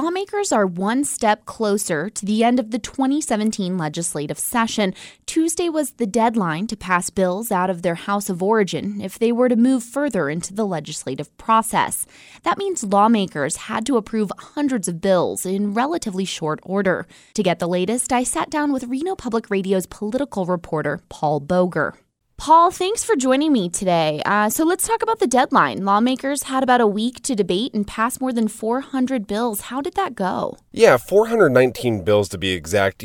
lawmakers are one step closer to the end of the 2017 legislative session. Tuesday was the deadline to pass bills out of their House of Origin if they were to move further into the legislative process. That means lawmakers had to approve hundreds of bills in relatively short order. To get the latest, I sat down with Reno Public Radio's political reporter, Paul Boger. Paul, thanks for joining me today. So let's talk about the deadline. Lawmakers had about a week to debate and pass more than 400 bills. How did that go? Yeah, 419 bills to be exact.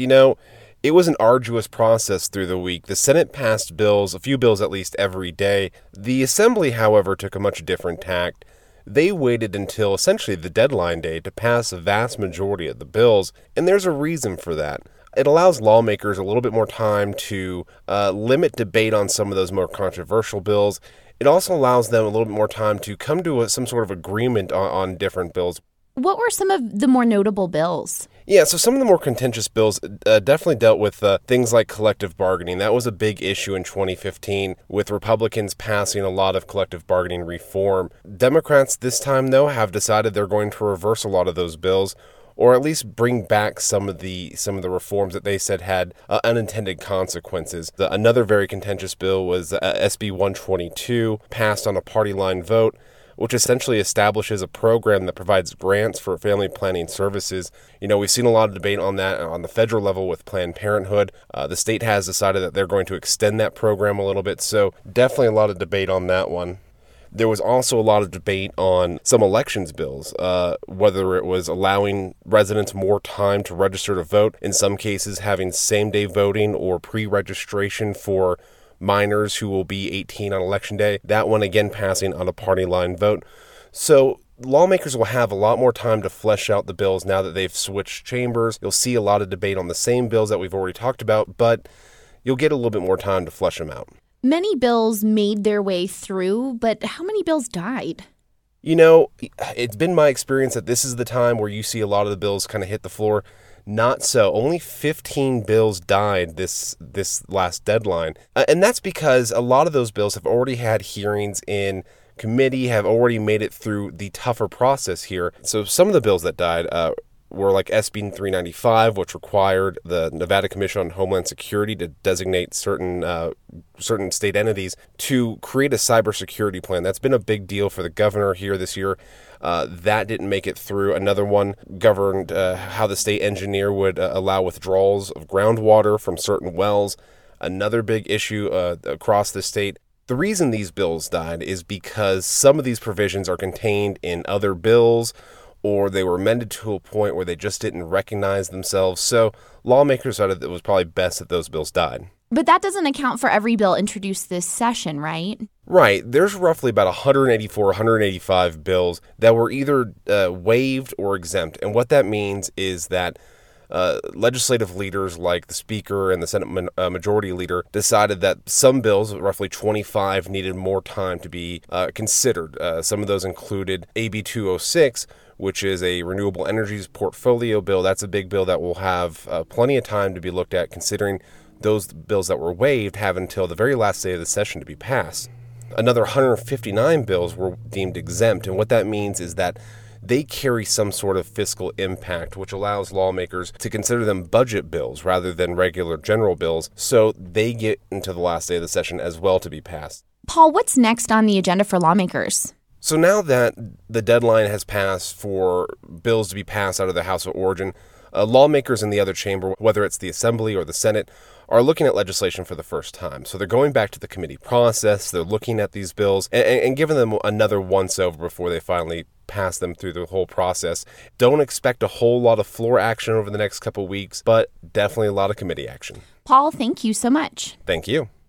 It was an arduous process through the week. The Senate passed bills, a few bills at least, every day. The Assembly, however, took a much different tack. They waited until essentially the deadline day to pass a vast majority of the bills, and there's a reason for that. It allows lawmakers a little bit more time to limit debate on some of those more controversial bills. It also allows them a little bit more time to come to some sort of agreement on different bills. What were some of the more notable bills? Yeah, so some of the more contentious bills definitely dealt with things like collective bargaining. That was a big issue in 2015 with Republicans passing a lot of collective bargaining reform. Democrats this time, though, have decided they're going to reverse a lot of those bills, or at least bring back some of the reforms that they said had unintended consequences. Another very contentious bill was SB 122, passed on a party line vote, which essentially establishes a program that provides grants for family planning services. We've seen a lot of debate on that on the federal level with Planned Parenthood. The state has decided that they're going to extend that program a little bit, so definitely a lot of debate on that one. There was also a lot of debate on some elections bills, whether it was allowing residents more time to register to vote, in some cases having same-day voting or pre-registration for minors who will be 18 on Election Day. That one, again, passing on a party line vote. So lawmakers will have a lot more time to flesh out the bills now that they've switched chambers. You'll see a lot of debate on the same bills that we've already talked about, but you'll get a little bit more time to flesh them out. Many bills made their way through, but how many bills died? It's been my experience that this is the time where you see a lot of the bills kind of hit the floor. Not so. Only 15 bills died this last deadline. And that's because a lot of those bills have already had hearings in committee, have already made it through the tougher process here. So some of the bills that died were like SB 395, which required the Nevada Commission on Homeland Security to designate certain state entities to create a cybersecurity plan. That's been a big deal for the governor here this year. That didn't make it through. Another one governed how the state engineer would allow withdrawals of groundwater from certain wells. Another big issue across the state. The reason these bills died is because some of these provisions are contained in other bills, or they were amended to a point where they just didn't recognize themselves. So lawmakers decided it was probably best that those bills died. But that doesn't account for every bill introduced this session, right? Right. There's roughly about 185 bills that were either waived or exempt. And what that means is that legislative leaders like the Speaker and the Senate Majority Leader decided that some bills, roughly 25, needed more time to be considered. Some of those included AB 206, which is a renewable energies portfolio bill. That's a big bill that will have plenty of time to be looked at, considering those bills that were waived have until the very last day of the session to be passed. Another 159 bills were deemed exempt, and what that means is that they carry some sort of fiscal impact, which allows lawmakers to consider them budget bills rather than regular general bills, so they get into the last day of the session as well to be passed. Paul, what's next on the agenda for lawmakers? So now that the deadline has passed for bills to be passed out of the House of Origin, lawmakers in the other chamber, whether it's the Assembly or the Senate, are looking at legislation for the first time. So they're going back to the committee process, they're looking at these bills and giving them another once-over before they finally pass them through the whole process. Don't expect a whole lot of floor action over the next couple weeks, but definitely a lot of committee action. Paul, thank you so much. Thank you.